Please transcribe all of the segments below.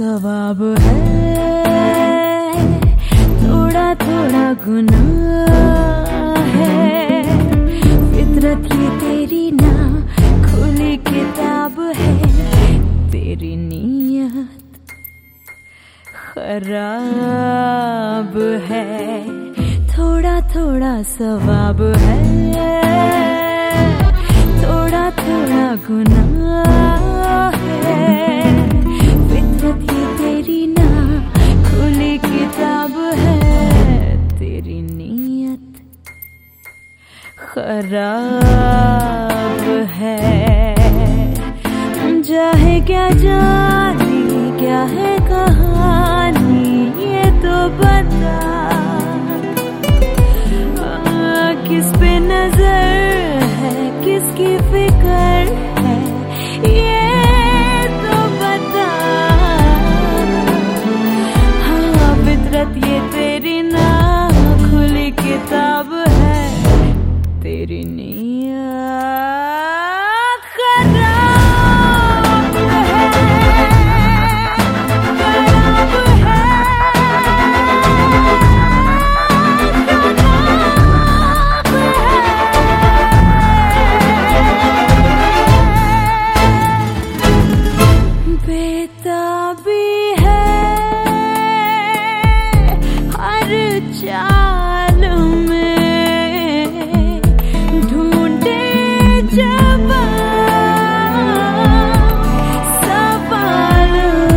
सवाब है, थोड़ा थोड़ा गुनाह है। फितरत ये तेरी ना खुली किताब है, तेरी नीयत खराब है। थोड़ा थोड़ा सवाब है, थोड़ा थोड़ा गुनाह है। फितरत ये तेरी ना खुली किताब है, तेरी नीयत खराब है। चाहे क्या जानी क्या है कहानी, ये तो बता। किस पे नजर है, किसकी फिक्र है, ये तो बता। हाँ, फितरत ये तेरी ना खुली किताब है, तेरी नीयत खराब है, खराब है। बेताबी है हर चाल में, ढूंढे जवाब सवाल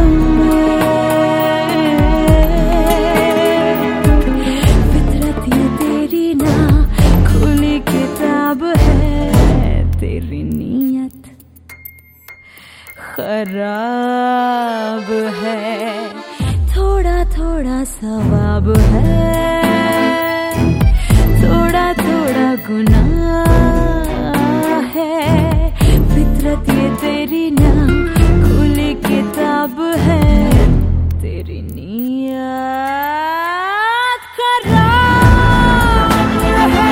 में। फितरत ये तेरी ना खुली किताब है, तेरी नीयत खराब है। थोड़ा थोड़ा सवाब है, थोड़ा थोड़ा गुनाह है। फितरत ये तेरी ना खुली किताब है, तेरी नीयत खराब है,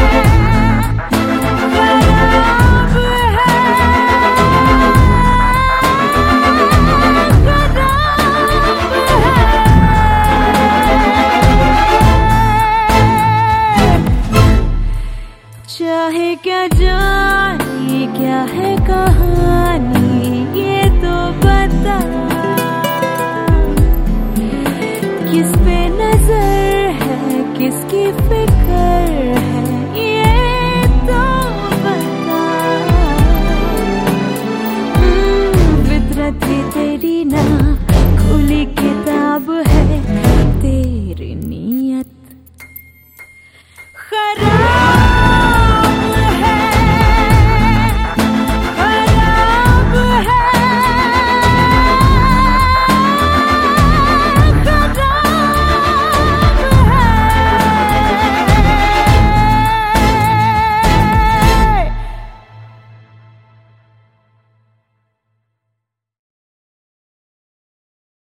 खराब है। चाहे क्या जानी क्या है कहानी, ये तो बता। किस पे नजर है, किसकी फिक्र